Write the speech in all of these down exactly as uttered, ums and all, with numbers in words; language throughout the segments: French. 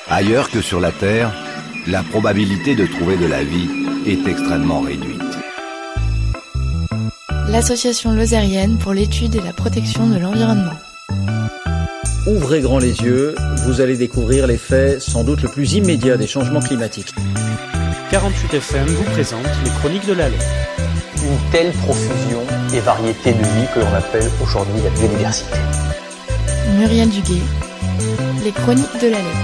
Ailleurs que sur la Terre, la probabilité de trouver de la vie est extrêmement réduite. L'Association lozérienne pour l'étude et la protection de l'environnement. Ouvrez grand les yeux, vous allez découvrir l'effet sans doute le plus immédiat des changements climatiques. quarante-huit F M vous présente les Chroniques de la Lep. Une telle profusion et variété de vie que l'on appelle aujourd'hui la biodiversité. Muriel Duguay, les Chroniques de la Lep.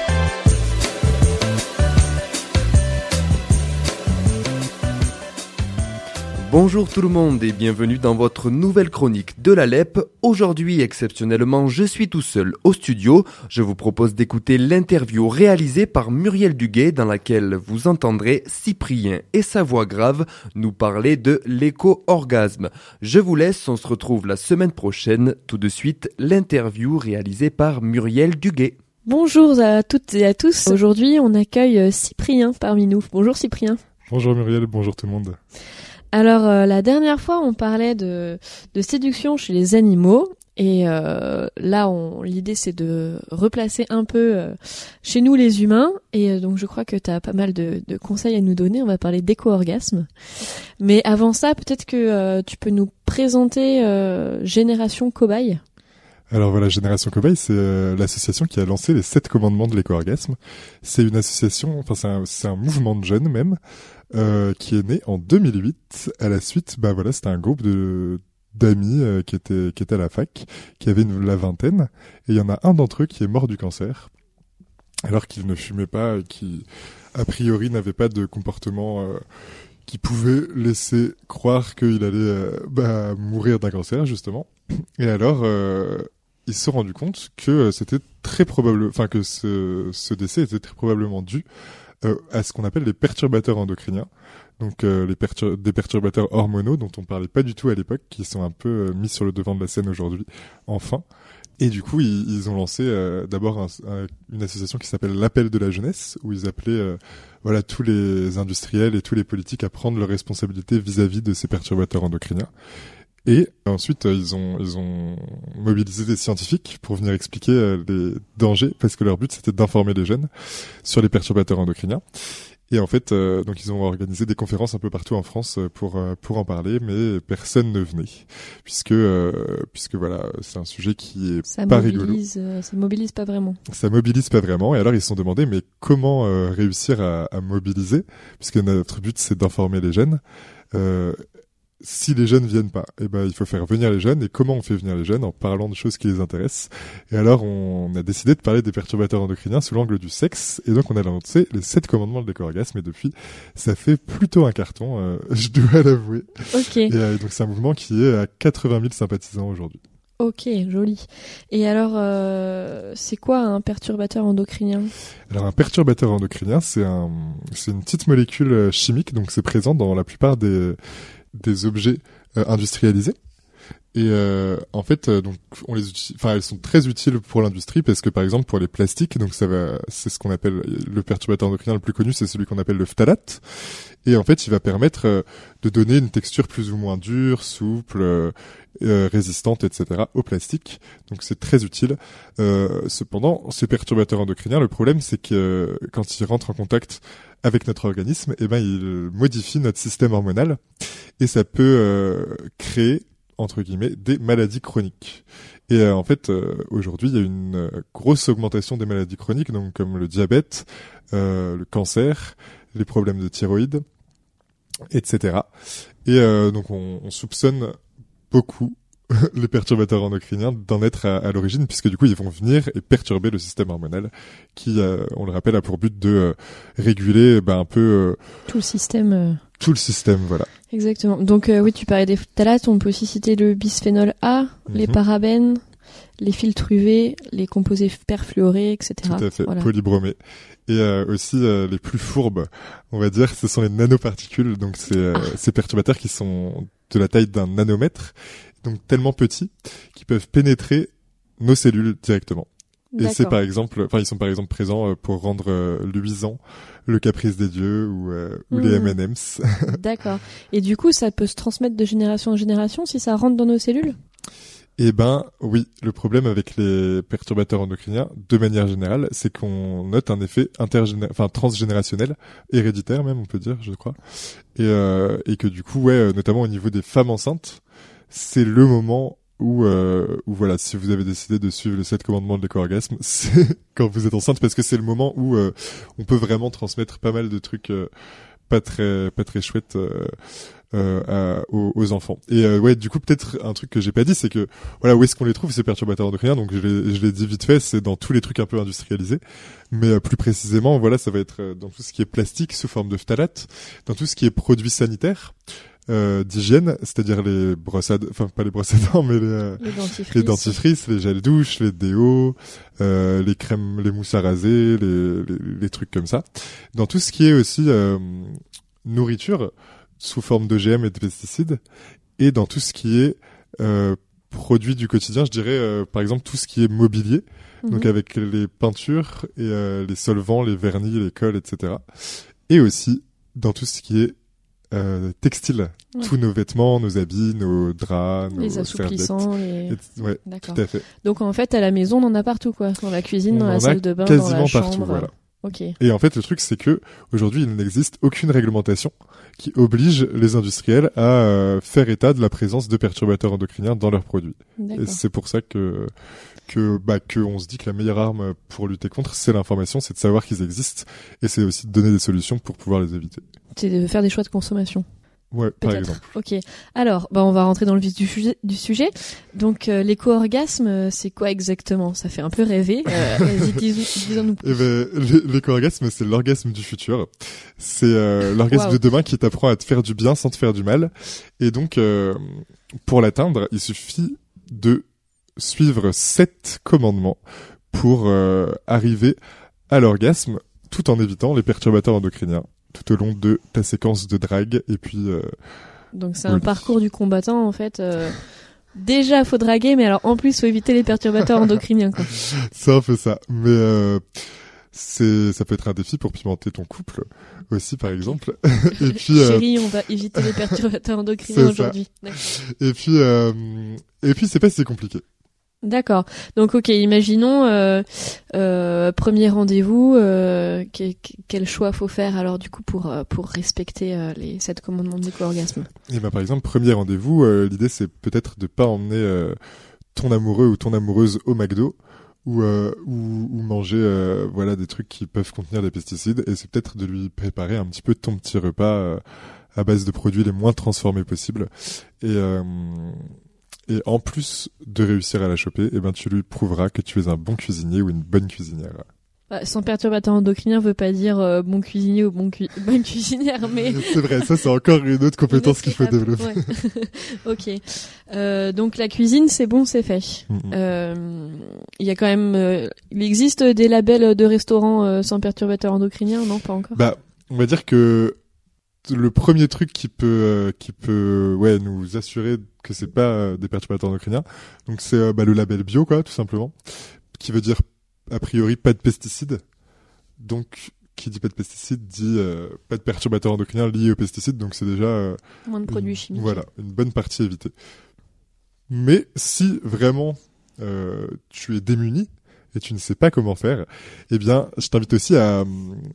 Bonjour tout le monde et bienvenue dans votre nouvelle chronique de la Lep. Aujourd'hui, exceptionnellement, je suis tout seul au studio. Je vous propose d'écouter l'interview réalisée par Muriel Duguay dans laquelle vous entendrez Cyprien et sa voix grave nous parler de l'éco-orgasme. Je vous laisse, on se retrouve la semaine prochaine. Tout de suite, l'interview réalisée par Muriel Duguay. Bonjour à toutes et à tous. Aujourd'hui, on accueille Cyprien parmi nous. Bonjour Cyprien. Bonjour Muriel, bonjour tout le monde. Alors euh, la dernière fois on parlait de, de séduction chez les animaux et euh, là on, l'idée c'est de replacer un peu euh, chez nous les humains et euh, donc je crois que tu as pas mal de, de conseils à nous donner. On va parler d'éco-orgasme, mais avant ça peut-être que euh, tu peux nous présenter euh, Génération Cobaye. Alors voilà, Génération Cobaye, c'est euh, l'association qui a lancé les sept commandements de l'éco-orgasme. C'est une association, enfin c'est un, c'est un mouvement de jeunes même, euh, qui est né en deux mille huit. À la suite, bah voilà, c'était un groupe de d'amis euh, qui étaient qui étaient à la fac, qui avaient une, la vingtaine, et il y en a un d'entre eux qui est mort du cancer, alors qu'il ne fumait pas, et qui a priori n'avait pas de comportement euh, qui pouvait laisser croire qu'il allait euh, bah, mourir d'un cancer justement. Et alors, euh, ils se sont rendus compte que c'était très probable, enfin que ce, ce décès était très probablement dû euh, à ce qu'on appelle les perturbateurs endocriniens, donc euh, les pertur- des perturbateurs hormonaux dont on parlait pas du tout à l'époque, qui sont un peu euh, mis sur le devant de la scène aujourd'hui, enfin. Et du coup, ils, ils ont lancé euh, d'abord un, un, une association qui s'appelle l'Appel de la jeunesse, où ils appelaient euh, voilà tous les industriels et tous les politiques à prendre leurs responsabilités vis-à-vis de ces perturbateurs endocriniens. Et ensuite, ils ont ils ont mobilisé des scientifiques pour venir expliquer euh, les dangers, parce que leur but c'était d'informer les jeunes sur les perturbateurs endocriniens. Et en fait, euh, donc ils ont organisé des conférences un peu partout en France pour euh, pour en parler, mais personne ne venait, puisque euh, puisque voilà, c'est un sujet qui est ça pas mobilise, rigolo. Euh, ça mobilise pas vraiment. Ça mobilise pas vraiment. Et alors ils se sont demandé, mais comment euh, réussir à, à mobiliser, puisque notre but c'est d'informer les jeunes. Euh, Si les jeunes viennent pas, eh ben il faut faire venir les jeunes. Et comment on fait venir les jeunes? En parlant de choses qui les intéressent. Et alors on a décidé de parler des perturbateurs endocriniens sous l'angle du sexe. Et donc on a lancé les sept commandements de l'éco-orgasme. Et depuis, ça fait plutôt un carton, euh, je dois l'avouer. Ok. Et euh, donc c'est un mouvement qui est à quatre-vingt mille sympathisants aujourd'hui. Ok, joli. Et alors, euh, c'est quoi un perturbateur endocrinien? Alors un perturbateur endocrinien, c'est un, c'est une petite molécule chimique. Donc c'est présent dans la plupart des des objets euh, industrialisés. Et euh, en fait, euh, donc on les utilise, enfin elles sont très utiles pour l'industrie, parce que par exemple pour les plastiques, donc ça va, c'est ce qu'on appelle le perturbateur endocrinien le plus connu, c'est celui qu'on appelle le phtalate. Et en fait, il va permettre euh, de donner une texture plus ou moins dure, souple, euh, euh, résistante, et cetera au plastique. Donc c'est très utile. Euh, cependant, ces perturbateurs endocriniens, le problème c'est que euh, quand ils rentrent en contact avec notre organisme, eh ben ils modifient notre système hormonal, et ça peut euh, créer entre guillemets des maladies chroniques. Et euh, en fait, euh, aujourd'hui, il y a une euh, grosse augmentation des maladies chroniques, donc comme le diabète, euh, le cancer, les problèmes de thyroïde, et cetera. Et euh, donc on, on soupçonne beaucoup les perturbateurs endocriniens d'en être à, à l'origine, puisque du coup ils vont venir et perturber le système hormonal qui, euh, on le rappelle, a pour but de euh, réguler ben, un peu euh, tout le système. Euh... Tout le système, voilà. Exactement. Donc euh, oui, tu parlais des phtalates, on peut aussi citer le bisphénol A, mm-hmm. les parabènes, les filtres U V, les composés perfluorés, et cetera. Tout à fait, voilà. Polybromés. Et euh, aussi euh, les plus fourbes, on va dire, ce sont les nanoparticules, donc c'est euh, ah. ces perturbateurs qui sont de la taille d'un nanomètre, donc tellement petits qu'ils peuvent pénétrer nos cellules directement. D'accord. Et c'est par exemple, enfin ils sont par exemple présents pour rendre euh, luisant le caprice des dieux ou, euh, ou mmh. les M and M's. D'accord. Et du coup, ça peut se transmettre de génération en génération si ça rentre dans nos cellules ? Eh ben, oui. Le problème avec les perturbateurs endocriniens, de manière générale, c'est qu'on note un effet intergéné- enfin, transgénérationnel, héréditaire même, on peut dire, je crois. Et, euh, et que du coup, ouais, notamment au niveau des femmes enceintes, c'est le moment où, euh, où voilà, si vous avez décidé de suivre les sept commandements de l'éco-orgasme, c'est quand vous êtes enceinte, parce que c'est le moment où euh, on peut vraiment transmettre pas mal de trucs euh, pas très, pas très chouettes. Euh, Euh, à, aux, aux enfants. Et euh, ouais, du coup, peut-être un truc que j'ai pas dit, c'est que voilà, où est-ce qu'on les trouve ces perturbateurs endocriniens? Donc je l'ai, je l'ai dit vite fait, c'est dans tous les trucs un peu industrialisés, mais euh, plus précisément, voilà, ça va être euh, dans tout ce qui est plastique sous forme de phtalate, dans tout ce qui est produits sanitaires, euh, d'hygiène, c'est-à-dire les brosses à dents, enfin pas les brosses à dents, mais les, euh, Les dentifrices. les dentifrices, les gels douches, les déos, euh, les crèmes, les mousses à raser, les, les, les trucs comme ça. Dans tout ce qui est aussi euh, nourriture sous forme d'O G M et de pesticides, et dans tout ce qui est euh, produits du quotidien, je dirais euh, par exemple tout ce qui est mobilier, mmh. donc avec les peintures et euh, les solvants, les vernis, les colles, et cetera. Et aussi dans tout ce qui est euh, textile, ouais. tous nos vêtements, nos habits, nos draps, nos les assouplissants, les... Et, ouais, D'accord. tout à fait. Donc en fait, à la maison, on en a partout, quoi, dans la cuisine, on dans la salle de bain, quasiment dans la chambre. partout, voilà. Okay. Et en fait, le truc, c'est que aujourd'hui, il n'existe aucune réglementation qui oblige les industriels à euh, faire état de la présence de perturbateurs endocriniens dans leurs produits. D'accord. Et c'est pour ça que que bah que on se dit que la meilleure arme pour lutter contre, c'est l'information, c'est de savoir qu'ils existent, et c'est aussi de donner des solutions pour pouvoir les éviter. C'est de faire des choix de consommation. Ouais, Peut-être. par exemple. Ok. Alors, bah on va rentrer dans le vif du sujet. Du sujet. Donc, euh, l'éco-orgasme, c'est quoi exactement? Ça fait un peu rêver. Euh, vas-y, dis- dis-en-nous plus. Eh ben, l'é- l'éco-orgasme, c'est l'orgasme du futur. C'est euh, l'orgasme Wow. de demain qui t'apprend à te faire du bien sans te faire du mal. Et donc, euh, pour l'atteindre, il suffit de suivre sept commandements pour euh, arriver à l'orgasme, tout en évitant les perturbateurs endocriniens tout au long de ta séquence de drague. Et puis euh, Donc c'est oui. un parcours du combattant en fait. Euh, déjà faut draguer, mais alors en plus faut éviter les perturbateurs endocriniens, quoi. c'est un peu ça. Mais euh, c'est ça peut être un défi pour pimenter ton couple aussi, par exemple. Et puis euh, Chérie, on va éviter les perturbateurs endocriniens c'est aujourd'hui. D'accord. et puis euh, et puis c'est pas si compliqué. D'accord. Donc ok, imaginons euh, euh, premier rendez-vous. Euh, que- que- quel choix faut faire alors du coup pour euh, pour respecter euh, les sept commandements de l'éco-orgasme? Et ben par exemple, premier rendez-vous, euh, l'idée c'est peut-être de pas emmener euh, ton amoureux ou ton amoureuse au McDo ou euh, ou, ou manger euh, voilà des trucs qui peuvent contenir des pesticides, et c'est peut-être de lui préparer un petit peu ton petit repas euh, à base de produits les moins transformés possibles. Et euh, et en plus de réussir à la choper, eh ben tu lui prouveras que tu es un bon cuisinier ou une bonne cuisinière. Bah, sans perturbateur endocrinien veut pas dire euh, bon cuisinier ou bon cu- bonne cuisinière, mais C'est vrai, ça c'est encore une autre compétence qu'il faut Une autre développer. étape, ouais. Ok. Euh, donc la cuisine, c'est bon, c'est fait. Mhm. Euh, Il y a quand même, euh, il existe des labels de restaurants euh, sans perturbateur endocrinien, non, pas encore. Bah, on va dire que le premier truc qui peut euh, qui peut ouais nous assurer que c'est pas euh, des perturbateurs endocriniens, donc c'est euh, bah, le label bio, quoi, tout simplement, qui veut dire a priori pas de pesticides. Donc qui dit pas de pesticides dit euh, pas de perturbateurs endocriniens liés aux pesticides, donc c'est déjà euh, Moins de produits une, chimiques. voilà, une bonne partie évitée. Mais si vraiment euh, tu es démuni et tu ne sais pas comment faire, eh bien je t'invite aussi à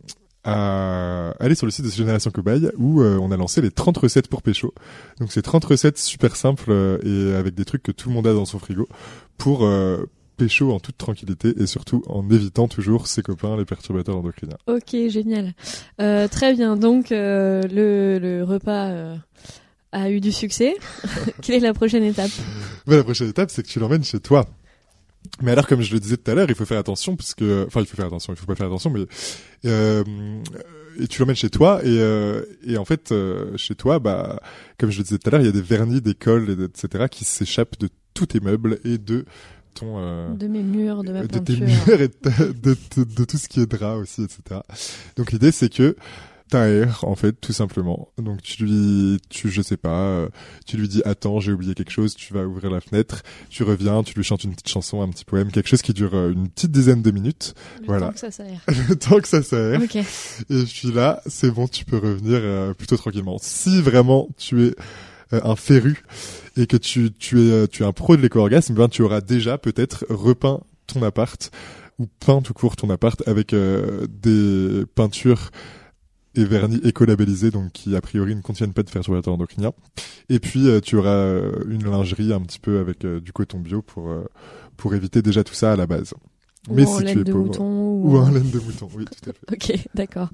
à aller sur le site de Génération Cobaye, où euh, on a lancé les trente recettes pour pécho. Donc c'est trente recettes super simples euh, et avec des trucs que tout le monde a dans son frigo pour euh, pécho en toute tranquillité, et surtout en évitant toujours ses copains les perturbateurs endocriniens. Ok, génial. Euh, très bien. Donc euh, le, le repas euh, a eu du succès. Quelle est la prochaine étape? Mais la prochaine étape, c'est que tu l'emmènes chez toi. Mais alors, comme je le disais tout à l'heure, il faut faire attention, parce que, enfin, il faut faire attention, il faut pas faire attention, mais euh, et tu l'emmènes chez toi, et euh, et en fait, euh, chez toi, bah, comme je le disais tout à l'heure, il y a des vernis, des colles, et cetera, qui s'échappent de tous tes meubles et de ton euh, De mes murs, de ma de peinture. tes murs et de, ta- de, de, de tout ce qui est drap aussi, et cetera. Donc l'idée, c'est que t'aères, en fait, tout simplement. Donc tu lui, tu, je sais pas, euh, tu lui dis attends, j'ai oublié quelque chose, tu vas ouvrir la fenêtre, tu reviens, tu lui chantes une petite chanson, un petit poème, quelque chose qui dure euh, une petite dizaine de minutes. Le Voilà. temps que ça s'aère. Le temps que ça s'aère. Ok. Et puis là, c'est bon, tu peux revenir euh, plutôt tranquillement. Si vraiment tu es euh, un féru et que tu tu es tu es un pro de l'éco-orgasme, ben tu auras déjà peut-être repeint ton appart ou peint tout court ton appart avec euh, des peintures et vernis écolabellisés, donc qui a priori ne contiennent pas de perturbateurs endocriniens. Et puis euh, tu auras euh, une lingerie un petit peu avec euh, du coton bio pour euh, pour éviter déjà tout ça à la base. Ou Mais en si laine tu es de pauvre, mouton. ou Ou en laine de mouton, oui, tout à fait. Ok, d'accord.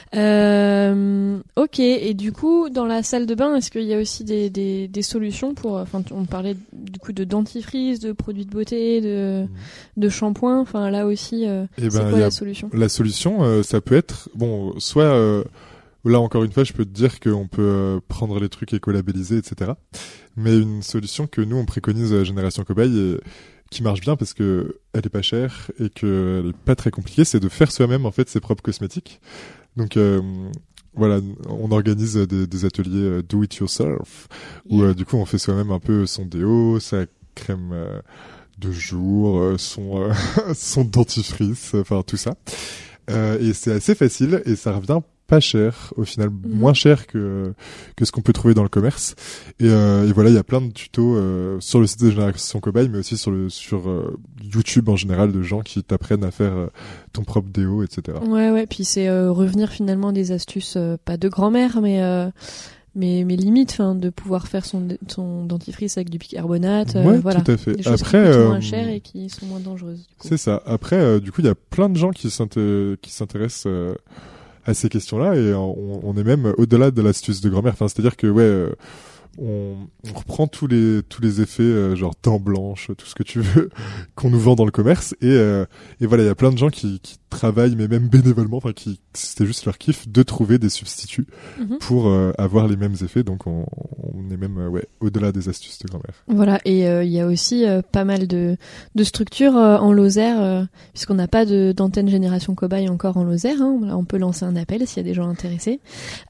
Euh, ok, et du coup, dans la salle de bain, est-ce qu'il y a aussi des, des, des solutions pour... Enfin, on parlait du coup de dentifrice, de produits de beauté, de, mmh. de shampoing. Enfin, là aussi, euh, eh c'est ben, quoi y a, la solution? La solution, euh, ça peut être... Bon, soit... Euh, là, encore une fois, je peux te dire qu'on peut euh, prendre les trucs écolabellisés, et cetera. Mais une solution que nous, on préconise à la Génération Cobaye... Et, qui marche bien parce que elle est pas chère et que elle est pas très compliquée, c'est de faire soi-même en fait ses propres cosmétiques. Donc euh, voilà, on organise des, des ateliers euh, do it yourself où euh, du coup on fait soi-même un peu son déo, sa crème euh, de jour, euh, son euh, son dentifrice, enfin tout ça. Euh, et c'est assez facile et ça revient pas cher au final, mmh. moins cher que que ce qu'on peut trouver dans le commerce. Et, euh, et voilà, il y a plein de tutos euh, sur le site de Génération Cobaye, mais aussi sur le sur euh, YouTube en général, de gens qui t'apprennent à faire euh, ton propre déo, et cetera. Ouais, ouais. Puis c'est euh, revenir finalement des astuces, euh, pas de grand-mère, mais euh, mais mais limite, enfin, de pouvoir faire son son dentifrice avec du bicarbonate. Euh, ouais, voilà. tout à fait. Des choses Après, qui coûtent euh, moins cher et qui sont moins dangereuses. Du coup. C'est ça. Après, euh, du coup, il y a plein de gens qui s'inté- qui s'intéressent. Euh, à ces questions-là et on, on est même au-delà de l'astuce de grand-mère. Enfin, c'est-à-dire que ouais, euh, on, on reprend tous les tous les effets euh, genre dents blanches, tout ce que tu veux qu'on nous vend dans le commerce et euh, et voilà, il y a plein de gens qui qui travaillent mais même bénévolement, enfin qui c'était juste leur kiff de trouver des substituts mm-hmm. pour euh, avoir les mêmes effets. Donc on, on est même euh, ouais au-delà des astuces de grand-mère. Voilà, et il euh, y a aussi euh, pas mal de de structures euh, en Lozère euh, puisqu'on n'a pas de d'antenne Génération Cobaye encore en Lozère. Hein, on peut lancer un appel s'il y a des gens intéressés.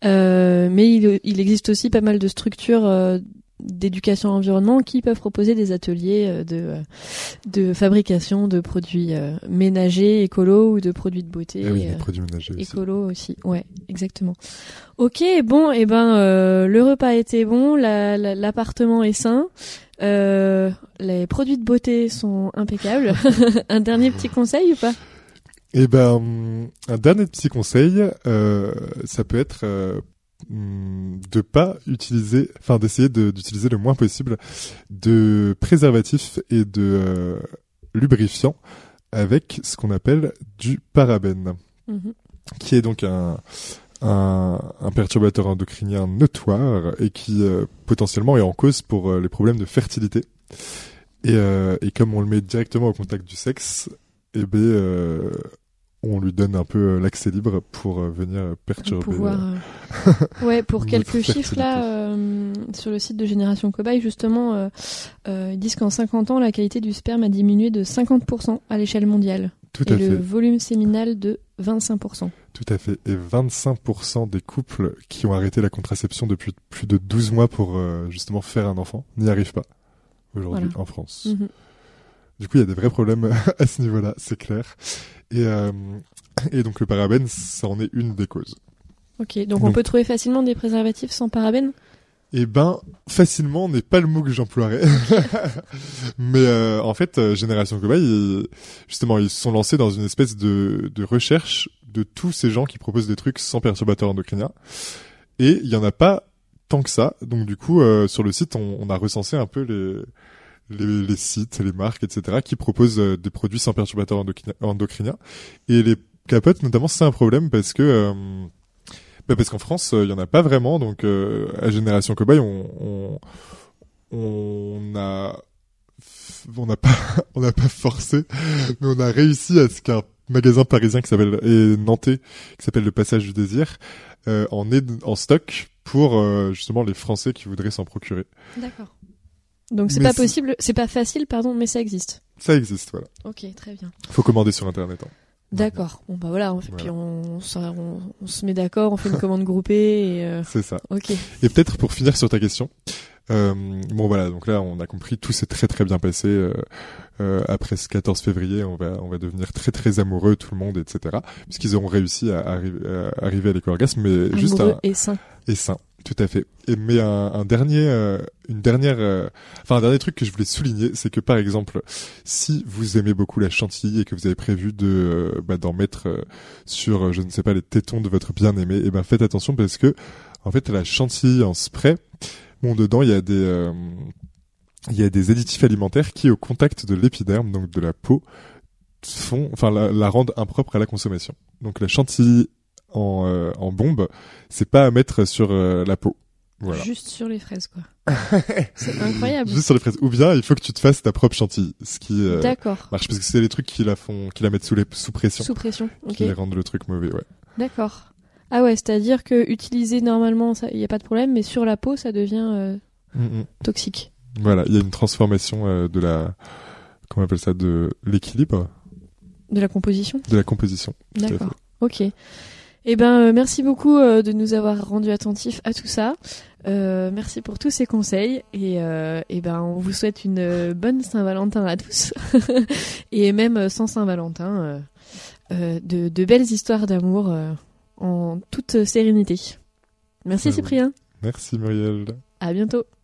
Euh, mais il il existe aussi pas mal de structures euh, d'éducation à l'environnement qui peuvent proposer des ateliers de de fabrication de produits euh, ménagers écolos ou de produits de beauté ah oui, euh, des produits ménagers écolos aussi. aussi ouais exactement. Ok, bon, et eh ben euh, le repas était bon, la, la, l'appartement est sain, euh, les produits de beauté sont impeccables. Un dernier petit conseil ou pas? Eh ben un dernier petit conseil, euh, ça peut être euh, de pas utiliser, enfin d'essayer de, d'utiliser le moins possible de préservatifs et de euh, lubrifiants avec ce qu'on appelle du parabène, mmh. qui est donc un, un, un perturbateur endocrinien notoire et qui euh, potentiellement est en cause pour euh, les problèmes de fertilité. Et, euh, et comme on le met directement au contact du sexe, eh ben euh, on lui donne un peu l'accès libre pour euh, venir perturber. Pour pouvoir, euh... ouais, pour quelques chiffres là, euh, sur le site de Génération Cobaye, justement, euh, euh, ils disent qu'en cinquante ans, la qualité du sperme a diminué de cinquante pour cent à l'échelle mondiale. Tout et à le fait. volume séminal de vingt-cinq pour cent. Tout à fait. Et vingt-cinq pour cent des couples qui ont arrêté la contraception depuis plus de douze mois pour euh, justement faire un enfant n'y arrivent pas aujourd'hui voilà. en France. Mm-hmm. Du coup, il y a des vrais problèmes à ce niveau-là, c'est clair. Et, euh, et donc le parabène, ça en est une des causes. Ok, donc, donc on peut trouver facilement des préservatifs sans parabène ? Eh ben, facilement n'est pas le mot que j'emploierais. Mais euh, en fait, euh, Génération Cobaye, ils, justement, ils se sont lancés dans une espèce de, de recherche de tous ces gens qui proposent des trucs sans perturbateurs endocriniens. Et il y en a pas tant que ça. Donc du coup, euh, sur le site, on, on a recensé un peu les... Les, les sites, les marques, et cetera, qui proposent euh, des produits sans perturbateurs endocriniens. Et les capotes, notamment, c'est un problème parce que, euh, bah parce qu'en France, il euh, y en a pas vraiment. Donc, euh, à Génération Cobaye, on, on, on a, on n'a pas, on n'a pas forcé, mais on a réussi à ce qu'un magasin parisien qui s'appelle et nantais, qui s'appelle le Passage du Désir, euh, en ait en stock pour euh, justement les Français qui voudraient s'en procurer. D'accord. Donc c'est mais pas c'est... possible, c'est pas facile, pardon, mais ça existe. Ça existe, voilà. Ok, très bien. Faut commander sur internet. Hein. D'accord. Bon bah voilà, on fait, voilà. Puis on, on, on, on se met d'accord, on fait une commande groupée et. Euh... C'est ça. Ok. Et peut-être pour finir sur ta question, euh, bon voilà, donc là on a compris, tout s'est très très bien passé. Euh, euh, après ce quatorze février, on va on va devenir très très amoureux tout le monde, et cetera. Puisqu'ils auront réussi à, arriver, à arriver à l'éco-orgasme, mais amoureux juste à... et sain. Et sain. Tout à fait. Et mais un, un dernier, euh, une dernière, euh, enfin un dernier truc que je voulais souligner, c'est que par exemple, si vous aimez beaucoup la chantilly et que vous avez prévu de, euh, bah, d'en mettre euh, sur, euh, je ne sais pas, les tétons de votre bien-aimé, et ben faites attention parce que en fait la chantilly en spray, bon dedans il y a des, euh, il y a des additifs alimentaires qui au contact de l'épiderme, donc de la peau, font, enfin la, la rendent impropre à la consommation. Donc la chantilly en, euh, en bombe, c'est pas à mettre sur euh, la peau. Voilà. Juste sur les fraises, quoi. C'est incroyable. Juste sur les fraises. Ou bien, il faut que tu te fasses ta propre chantilly. Ce qui euh, D'accord. marche parce que c'est les trucs qui la font, qui la mettent sous, les, sous pression. Sous pression, ok. Qui rendent le truc mauvais, ouais. D'accord. Ah ouais, c'est-à-dire que utiliser normalement, il n'y a pas de problème, mais sur la peau, ça devient euh, Mm-mm. toxique. Voilà, il y a une transformation euh, de la, comment on appelle ça, de l'équilibre. De la composition. De la composition. D'accord. Ok. Eh ben, euh, merci beaucoup euh, de nous avoir rendus attentifs à tout ça. Euh, merci pour tous ces conseils et, euh, et ben, on vous souhaite une euh, bonne Saint-Valentin à tous et même euh, sans Saint-Valentin, euh, euh, de, de belles histoires d'amour euh, en toute sérénité. Merci Ah, Cyprien. Merci Muriel. À bientôt.